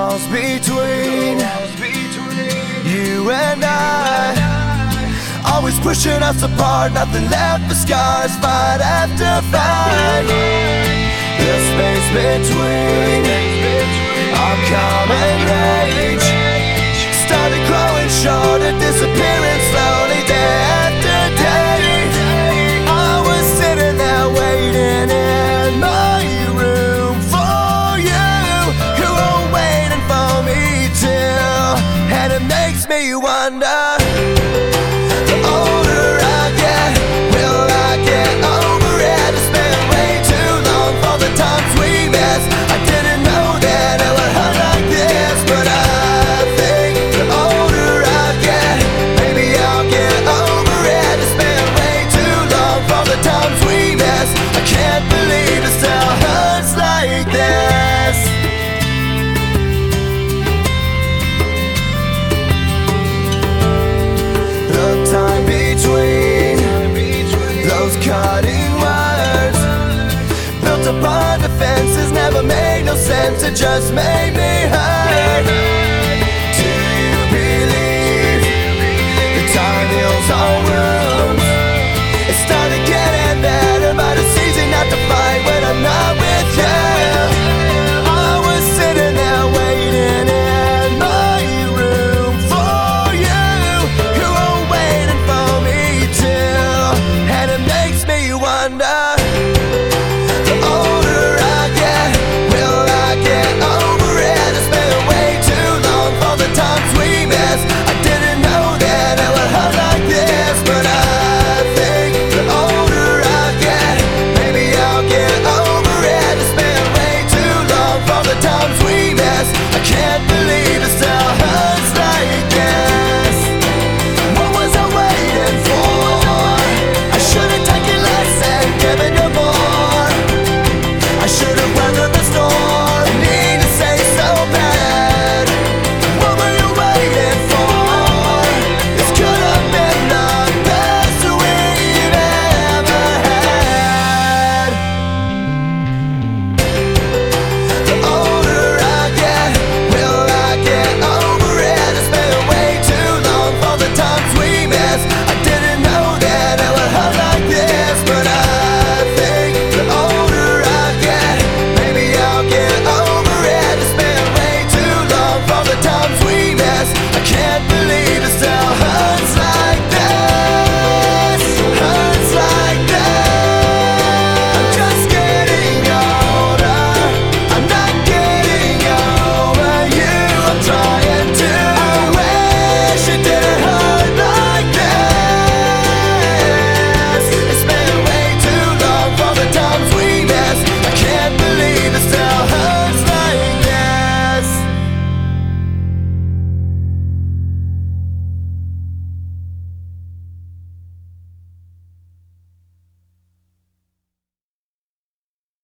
walls between you and I, always pushing us apart, nothing left but scars, fight after fight. The space between our common rage started growing shorter, disappearing slowly day after day. I was sitting there waiting in my room for you, you were waiting for me too. And it makes me wonder, the older I get, will I get over it? It's been way too long for the times we missed. I didn't know that it would hurt like this, but I think the older I get, maybe I'll get over it. It's been way too long for the times we missed. I can't believe it still hurts like this. The time between those cutting words, built upon defenses, never made no sense. It just made me hurt.